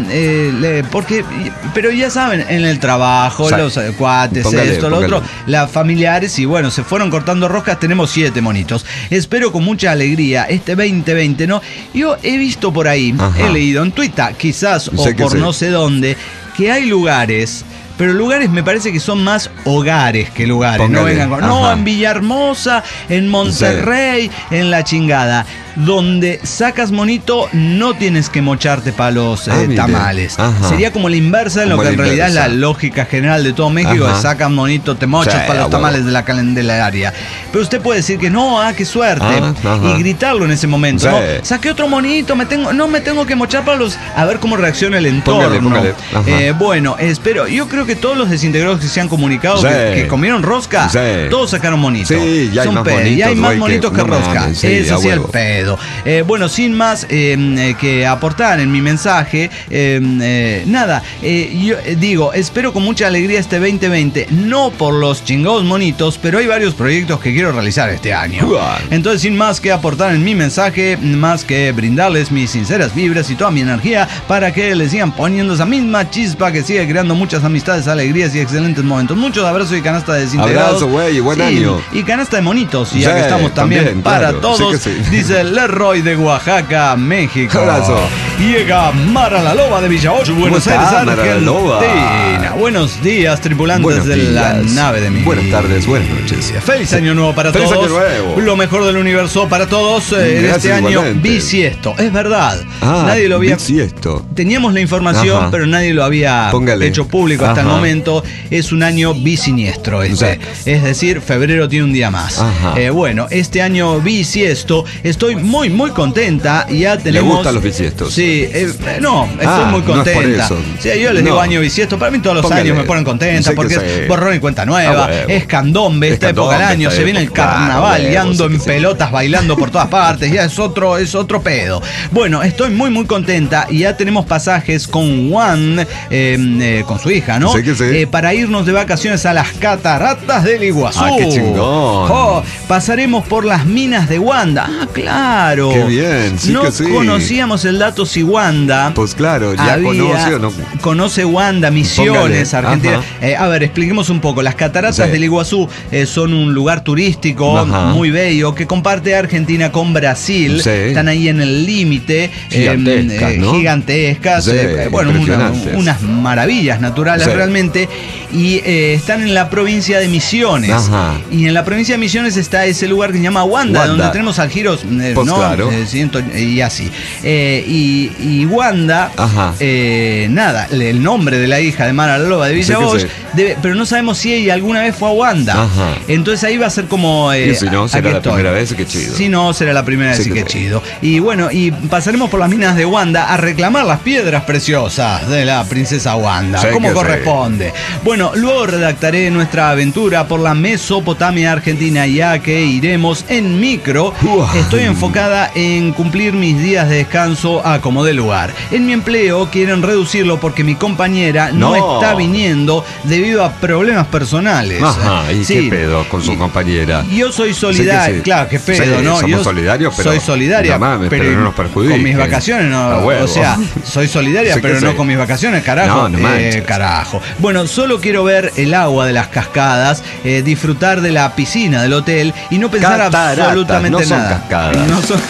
pero ya saben, en el trabajo, los cuates, lo otro, las familiares, y bueno, se fueron cortando roscas. Tenemos 7 monitos. Espero con mucha alegría este 2020, ¿no? Yo he visto por ahí, he leído en Twitter, quizás, o por no sé dónde, que hay lugares, pero lugares me parece que son más hogares que lugares. No, en Villahermosa, en Monterrey, en la chingada. Donde sacas monito, no tienes que mocharte para los tamales. Sería como la inversa de lo que en realidad es la lógica general de todo México, de sacas monito, te mochas para los tamales de la Candelaria. Pero usted puede decir que no, qué suerte, y gritarlo en ese momento. No, saqué otro monito, no me tengo que mochar para los... A ver cómo reacciona el entorno. Póngale. Bueno, espero, yo creo que todos los desintegrados que se han comunicado que comieron rosca, todos sacaron monito. Sí, ya hay más monitos que rosca. Eso sí, el pedo. Bueno, sin más que aportar en mi mensaje, yo digo, espero con mucha alegría este 2020, no por los chingados monitos, pero hay varios proyectos que quiero realizar este año. Entonces, sin más que aportar en mi mensaje, más que brindarles mis sinceras vibras y toda mi energía para que les sigan poniendo esa misma chispa que sigue creando muchas amistades, alegrías y excelentes momentos. Muchos abrazos y canasta de desintegrados. Abrazo, güey, y buen año. Y canasta de monitos, ya que estamos también para todos, dice el Leroy de Oaxaca, México. Abrazo. Llega Mara la Loba de Villa 8, Buenos Aires, Argentina. Buenos días, tripulantes de la nave de mi. Buenas tardes, buenas noches. Feliz año nuevo para todos. Año nuevo. Lo mejor del universo para todos. En este año bisiesto. Es verdad. Nadie lo había. Bisiesto. Teníamos la información, pero nadie lo había hecho público hasta el momento, es un año bisiniestro este. Es decir, febrero tiene un día más. Bueno, este año bisiesto, estoy muy, muy contenta. Ya tenemos... ¿Le gustan los bisiestos? Sí, estoy muy contenta. No es sí, yo les digo año bisiesto, para mí todos los años me ponen contenta porque es borrón y cuenta nueva, es candombe, esta época del año, se viene el carnaval y ando en pelotas bailando por todas partes, ya es otro pedo. Bueno, estoy muy, muy contenta y ya tenemos pasajes con Juan, con su hija, ¿no? Para irnos de vacaciones a las cataratas del Iguazú. ¡Ah, qué chingón! Pasaremos por las minas de Wanda. Ah, claro. ¡Qué bien! Sí, no conocíamos el dato si Wanda... Pues claro, ya conoce o no... Conoce Wanda, Misiones, Argentina. A ver, expliquemos un poco. Las cataratas del Iguazú son un lugar turístico muy bello que comparte Argentina con Brasil. Están ahí en el límite. Gigantescas. Bueno, unas maravillas naturales realmente. Y están en la provincia de Misiones. Y en la provincia de Misiones está ese lugar que se llama Wanda. Donde tenemos al Giros, pues ¿no? Claro. Y así. Y Wanda, nada, el nombre de la hija de Mara la Loba de Villa Bosch, pero no sabemos si ella alguna vez fue a Wanda. Entonces ahí va a ser como... y si no, será la primera vez, qué chido. Si no, será la primera vez, qué chido. Y bueno, y pasaremos por las minas de Wanda a reclamar las piedras preciosas de la princesa Wanda, como corresponde. Bueno, luego redactaré nuestra aventura por la Mesopotamia argentina, ya que iremos en micro. Estoy enfocada en cumplir mis días de descanso a como de lugar. En mi empleo quieren reducirlo porque mi compañera no está viniendo debido a problemas personales. ¿Y qué pedo con su compañera? Yo soy solidario. Claro, qué pedo, ¿no? Somos solidarios, pero... Soy solidaria, pero no nos perjudique. Con mis vacaciones no... O sea, soy solidaria, pero no con mis vacaciones, carajo. Carajo. Bueno, solo quiero ver el agua de las cascadas, disfrutar de la piscina del hotel y no pensar absolutamente nada. No son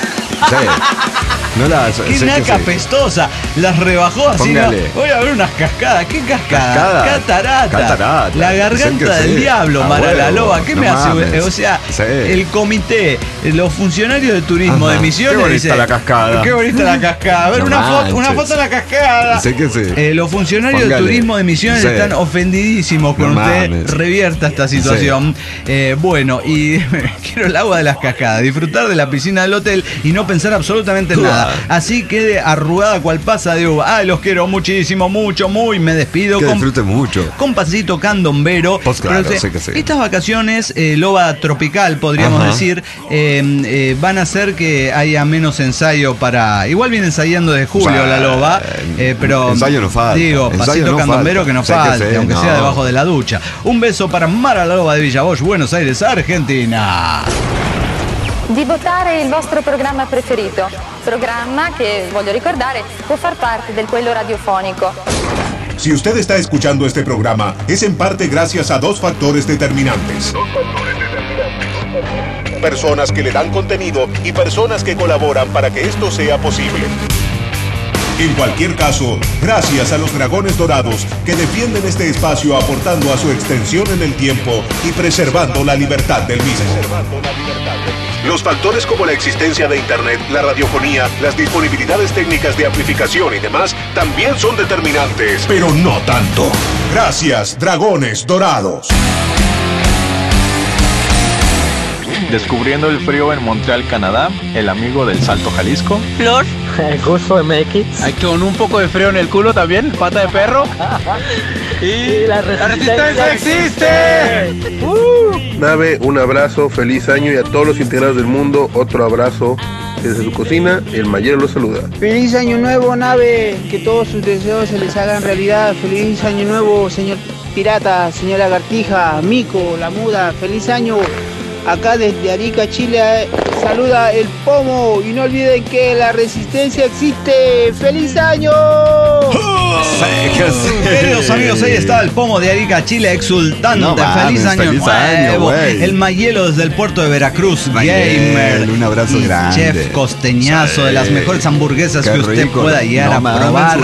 Qué naca apestosa. Las rebajó así. Voy a ver unas cascadas. ¿Qué cascada? Catarata. La garganta del diablo, Mara la Loba. ¿Qué me hace? O sea, el comité, los funcionarios de turismo de Misiones. Qué bonita la cascada. Qué bonita la cascada. A ver, una foto de la cascada. Los funcionarios de turismo de Misiones están ofendidísimos con usted. Revierta esta situación. Bueno, y quiero el agua de las cascadas, disfrutar de la piscina del hotel y no pensar absolutamente nada. Así quede arrugada cual pasa de uva. Los quiero muchísimo, muy. Me despido. Que disfruten mucho. Con pasito candombero. Pues claro, estas vacaciones, loba tropical, podríamos decir, van a hacer que haya menos ensayo para... Igual viene ensayando desde julio la loba, pero... Ensayo no falta. Digo, pasito candombero que no falte, aunque sea debajo de la ducha. Un beso para Mara la Loba de Villa Bosch, Buenos Aires, Argentina. Di votare il vostro programma preferito, programma che, voglio ricordare, può far parte del quello radiofonico. Si usted está escuchando este programa, es en parte gracias a dos factores determinantes. Personas que le dan contenido y personas que colaboran para que esto sea posible. En cualquier caso, gracias a los Dragones Dorados que defienden este espacio aportando a su extensión en el tiempo y preservando la libertad del mismo. Los factores como la existencia de Internet, la radiofonía, las disponibilidades técnicas de amplificación y demás también son determinantes, pero no tanto. Gracias, Dragones Dorados. Descubriendo el frío en Montreal, Canadá, el amigo del Salto Jalisco. Flor. Gusto MX. Hay con un poco de frío en el culo también, pata de perro. Y la resistencia existe. Nave, un abrazo, feliz año y a todos los integrados del mundo, otro abrazo. Desde su cocina, el Mayero los saluda. Feliz año nuevo, Nave, que todos sus deseos se les hagan realidad. Feliz año nuevo, señor Pirata, señor Lagartija, Mico, la Muda, feliz año. Acá desde Arica, Chile, saluda el Pomo y no olviden que la resistencia existe. ¡Feliz año! Queridos amigos, ahí está el Pomo de Arica, Chile, exultante. Feliz año nuevo. El Mayelo desde el puerto de Veracruz, gamer. Un abrazo grande. Chef costeñazo de las mejores hamburguesas que usted pueda llegar a probar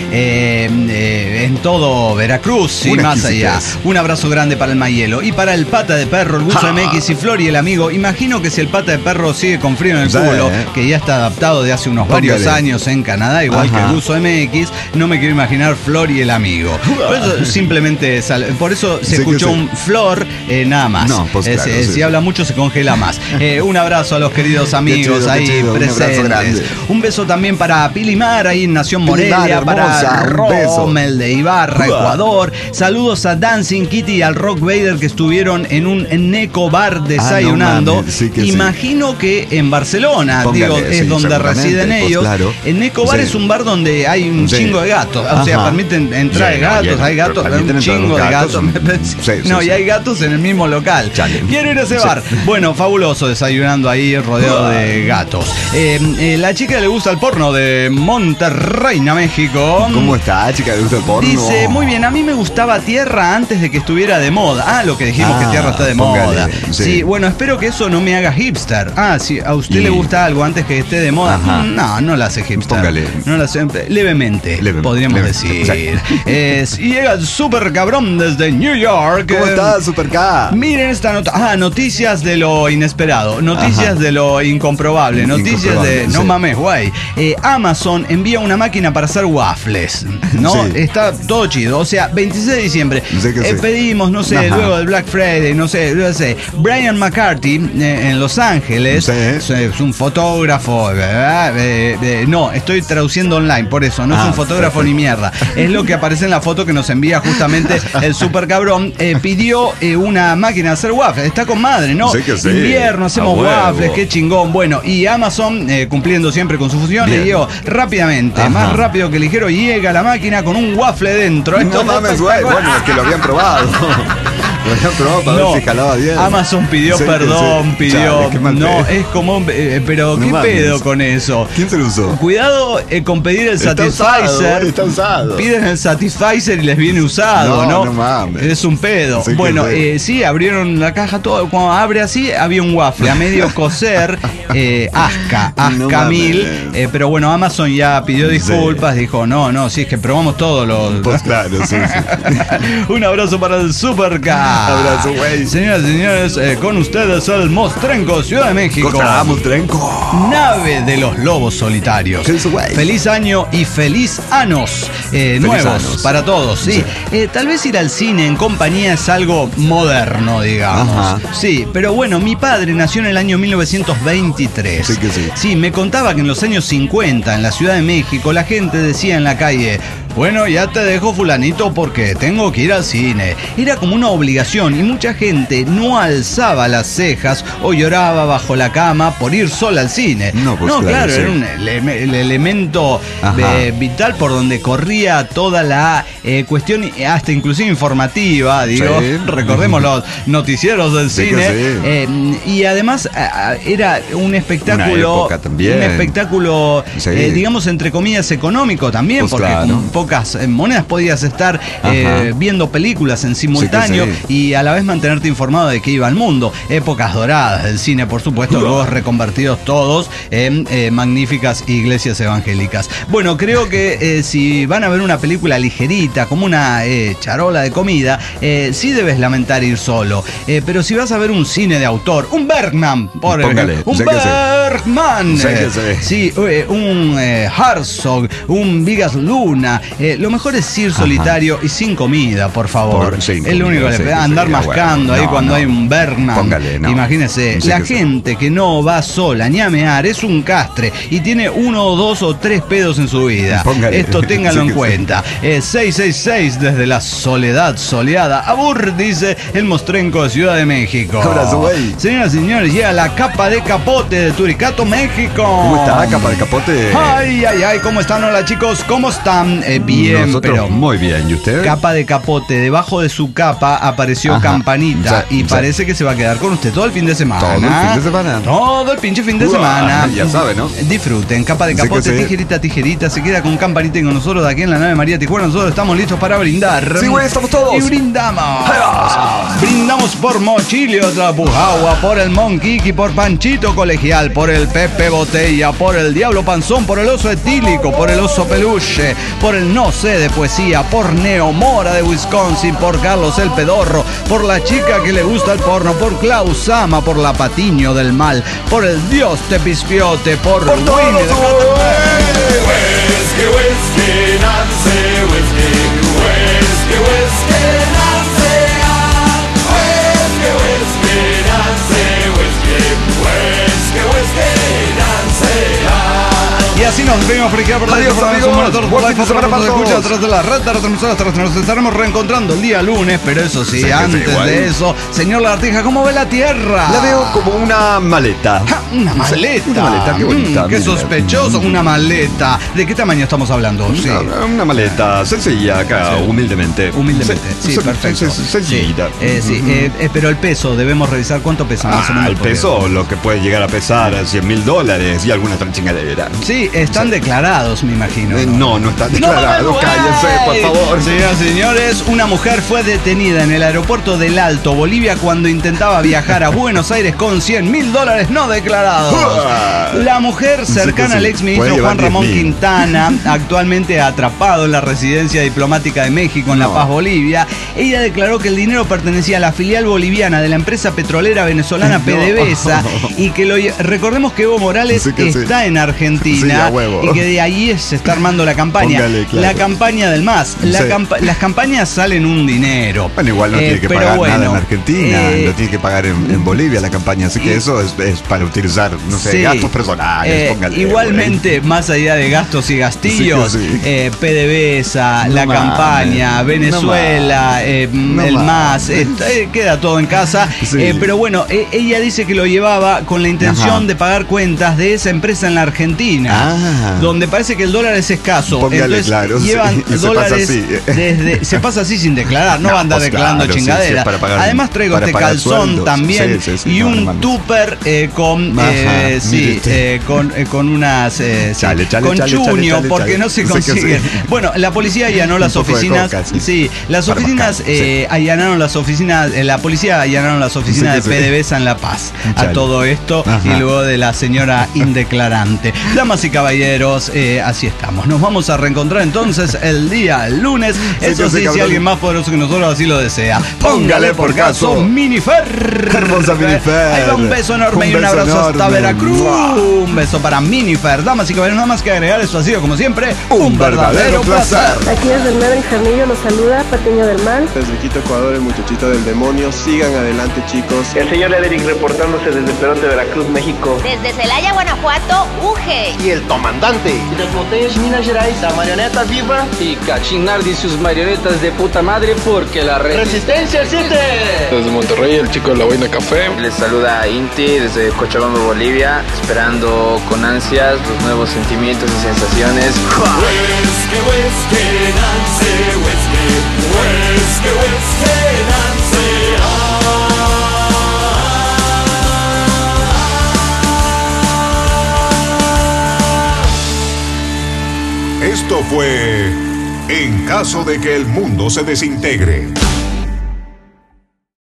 en todo Veracruz y más allá. Un abrazo grande para el Mayelo. Y para el Pata de Perro, el Gusto MX y Flor y el amigo. Imagino que si el Pata de Perro sigue con frío en el culo, que ya está adaptado de hace unos varios años en Canadá, igual que el Gusto MX, no me quiero imaginar Flor y el amigo. Por eso simplemente por eso se escuchó un Flor, nada más. No, pues claro, si habla mucho se congela más. Un abrazo a los queridos amigos chido, ahí presentes. Un beso también para Pilimar ahí en Nación Morelia, para Rommel de Ibarra, Ecuador. Saludos a Dancing Kitty y al Rock Vader que estuvieron en un Neco Bar desayunando. Imagino que en Barcelona, es donde residen ellos. Claro. El Neco Bar es un bar donde hay un chingo de gatos. O sea, permiten entrar de gatos, hay gatos, un chingo de gatos. Y hay gatos en el mismo local. Quiero ir a ese bar. Bueno, fabuloso desayunando ahí rodeado de gatos. La chica le gusta el porno de Monterrey, México. ¿Cómo está, chica? ¿Le gusta el porno? Dice, muy bien, a mí me gustaba Tierra antes de que estuviera de moda. Lo que dijimos que Tierra está de moda. Sí, bueno, espero que eso no me haga hipster. Si a usted le gusta algo antes que esté de moda, no la hace hipster. Póngale. No la hace, levemente, podríamos decir. Y llega el Super Cabrón desde New York. ¿Cómo está, Super K? Miren esta nota. Noticias de lo inesperado, noticias de lo incomprobable, noticias de no mames, guay. Amazon envía una máquina para hacer waffles, ¿no? Está todo chido. O sea, 26 de diciembre. Pedimos, luego del Black Friday, no sé. Brian McCarthy en Los Ángeles es un fotógrafo. No, estoy traduciendo online, por eso. No es un fotógrafo ni mierda. Es lo que aparece en la foto que nos envía justamente el Super Cabrón. Pidió una máquina de hacer waffles. Está con madre, ¿no? Invierno, hacemos waffles, qué chingón. Bueno, y Amazon, cumpliendo siempre con su función, le dio rápidamente, más rápido que ligero, llega la máquina con un waffle dentro. No mames, güey. Bueno, es que lo habían probado. Para ver si jalaba bien. Amazon pidió perdón, pidió. Es como. Pero ¿qué pedo con eso? ¿Quién se lo usó? Cuidado con pedir el Satisficer. Está usado. Piden el Satisficer y les viene usado, ¿no? No mames. Es un pedo. Bueno, sí, abrieron la caja todo. Cuando abre así, había un waffle a medio cocer. Asca 1000. Pero bueno, Amazon ya pidió disculpas. Dijo, no, sí, es que probamos todos los. Pues claro, sí. Un abrazo para el Super K. Abrazo, güey. Señoras y señores, con ustedes el Mostrenco, Ciudad de México. Mostrenco. Nave de los lobos solitarios. Feliz año y feliz años nuevos años para todos. Sí. Tal vez ir al cine en compañía es algo moderno, digamos. Sí, pero bueno, mi padre nació en el año 1923. Sí, me contaba que en los años 50 en la Ciudad de México la gente decía en la calle: bueno, ya te dejo fulanito porque tengo que ir al cine. Era como una obligación y mucha gente no alzaba las cejas o lloraba bajo la cama por ir sola al cine. Claro, era el elemento vital por donde corría toda la cuestión, hasta inclusive informativa, recordemos los noticieros del cine. Y además era un espectáculo, digamos, entre comillas, económico también, porque con pocas monedas podías estar viendo películas en simultáneo y a la vez mantenerte informado de qué iba al mundo. Épocas doradas del cine, por supuesto, luego reconvertidos todos en magníficas iglesias evangélicas. Bueno, creo que si van a ver una película ligerita, como una charola de comida, sí debes lamentar ir solo. Pero si vas a ver un cine de autor, un Bergman, por ejemplo, un Bergman, un Herzog, un Vigas Luna, lo mejor es ir solitario y sin comida, por favor. Es lo único que le andar mascando ahí cuando hay un Bergman. Imagínese, la gente que no va sola ni a mear es un castre y tiene 1 o 2 o 3 pedos en su vida. Esto ténganlo en cuenta. 666 desde la soledad soleada. Abur, dice el Mostrenco de Ciudad de México. Señoras y señores, llega la capa de capote de Turicato, México. ¿Cómo está, capa de capote? Ay, ¿cómo están? Hola, chicos, ¿cómo están? Bien, nosotros pero muy bien. ¿Y usted? Capa de capote, debajo de su capa apareció Campanita y parece que se va a quedar con usted todo el fin de semana. Todo el fin de semana. Todo el pinche fin de semana. Ya sabe, ¿no? Disfruten, capa de capote, tijerita, se queda con Campanita y con nosotros de aquí en la nave María Tijuana. Nosotros estamos listos para brindar. Sí, güey, estamos todos. Y brindamos. Brindamos por Mochilio Trapujagua, por el Monquiqui, por Panchito Colegial, por el Pepe Botella, por el Diablo Panzón, por el Oso Etílico, por el Oso Peluche, por el No Sé de Poesía, por Neo Mora de Wisconsin, por Carlos el Pedorro, por la chica que le gusta el porno, por Klaus Sama, por la Patiño del Mal, por el Dios Tepispiote, por Winnie de Y así nos despedimos por aquí. Adiós, amigos. Buen fin de semana para todos. Escucha atrás de la red de retransmisoras. Nos estaremos reencontrando el día lunes, pero eso sí, antes de eso, señor Lagartija, ¿cómo ve la Tierra? La veo como una maleta. Una maleta. Una maleta, qué bonita. Qué sospechoso, una maleta. ¿De qué tamaño estamos hablando? Sí. Una maleta sencilla acá, humildemente. Humildemente, sí, perfecto. Sencillita. Pero el peso, debemos revisar cuánto pesa más o menos. El peso, lo que puede llegar a pesar $100,000 y alguna otra chingadera. Sí, están declarados, me imagino. No están declarados. Cállense, por favor. Señoras y señores, una mujer fue detenida en el aeropuerto del Alto, Bolivia, cuando intentaba viajar a Buenos Aires con $100,000 no declarados. La mujer, cercana al exministro Juan Ramón Quintana, actualmente atrapado en la residencia diplomática de México en La Paz, Bolivia, ella declaró que el dinero pertenecía a la filial boliviana de la empresa petrolera venezolana PDVSA y que recordemos que Evo Morales está en Argentina y que de ahí se está armando la campaña. La campaña del MAS. Las campañas salen un dinero. Bueno, igual no tiene que pagar nada en Argentina, lo tiene que pagar en Bolivia la campaña, así que eso es para utilizar, no sé, gastos personales. Igualmente, más allá de gastos y gastillos, PDVSA, la campaña, Venezuela, el MAS, queda todo en casa. Pero bueno, ella dice que lo llevaba con la intención de pagar cuentas de esa empresa en la Argentina, donde parece que el dólar es escaso. Póngale, entonces llevan dólares se pasa así sin declarar, no va a andar declarando chingadera. Además traigo este calzón también y un tupper con unas con chuño, porque no se consigue. Bueno, la policía allanó las oficinas. Las oficinas allanaron las oficinas. La policía allanaron las oficinas de PDVSA en La Paz. A todo esto y luego de la señora indeclarante. Damas y caballeros, así estamos. Nos vamos a reencontrar entonces el día lunes. Eso sí, si alguien más poderoso que nosotros así lo desea. Póngale por caso Minifer. Hermosa Minifer. Ahí va un beso enorme y un abrazo hasta Veracruz. Un beso para Minifer. Damas y caballeros, nada más que agregar, esto ha sido como siempre un verdadero placer. Aquí desde el Medellín Jamillo los saluda Patiño del Mal. Desde Quito, Ecuador, el muchachito del demonio. Sigan adelante, chicos. El señor Ederic reportándose desde Perote, Veracruz, México. Desde Celaya, Guanajuato, UGE. Y el comandante. Desde Montes, Minas Gerais, la marioneta viva. Y Cachinar y sus marionetas de puta madre porque la Resistencia existe. Desde Monterrey, el chico de la Boina Café. Les saluda Inti desde Cochabamba, Bolivia, esperando con ansias los nuevos sentimientos y sensaciones. Esto fue En caso de que el mundo se desintegre.